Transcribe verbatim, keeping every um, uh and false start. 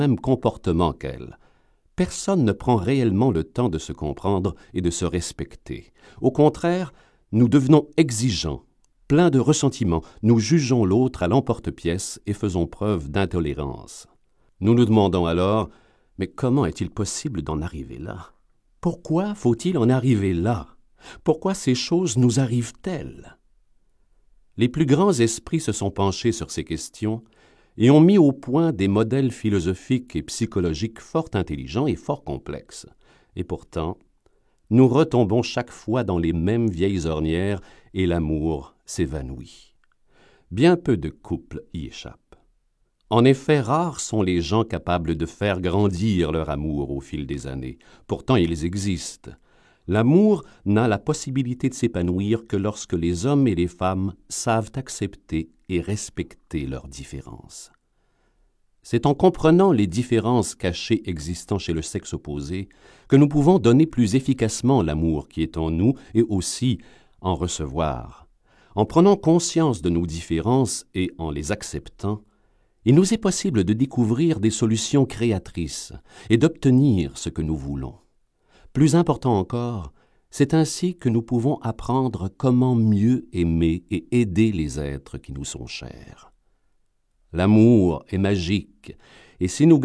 même comportement qu'elle. Personne ne prend réellement le temps de se comprendre et de se respecter. Au contraire, nous devenons exigeants, pleins de ressentiment, nous jugeons l'autre à l'emporte-pièce et faisons preuve d'intolérance. Nous nous demandons alors, mais comment est-il possible d'en arriver là? Pourquoi faut-il en arriver là? Pourquoi ces choses nous arrivent-elles? Les plus grands esprits se sont penchés sur ces questions et ont mis au point des modèles philosophiques et psychologiques fort intelligents et fort complexes. Et pourtant, nous retombons chaque fois dans les mêmes vieilles ornières et l'amour s'évanouit. Bien peu de couples y échappent. En effet, rares sont les gens capables de faire grandir leur amour au fil des années. Pourtant, ils existent. L'amour n'a la possibilité de s'épanouir que lorsque les hommes et les femmes savent accepter et respecter leurs différences. C'est en comprenant les différences cachées existant chez le sexe opposé que nous pouvons donner plus efficacement l'amour qui est en nous et aussi en recevoir. En prenant conscience de nos différences et en les acceptant, il nous est possible de découvrir des solutions créatrices et d'obtenir ce que nous voulons. Plus important encore, c'est ainsi que nous pouvons apprendre comment mieux aimer et aider les êtres qui nous sont chers. L'amour est magique, et si nous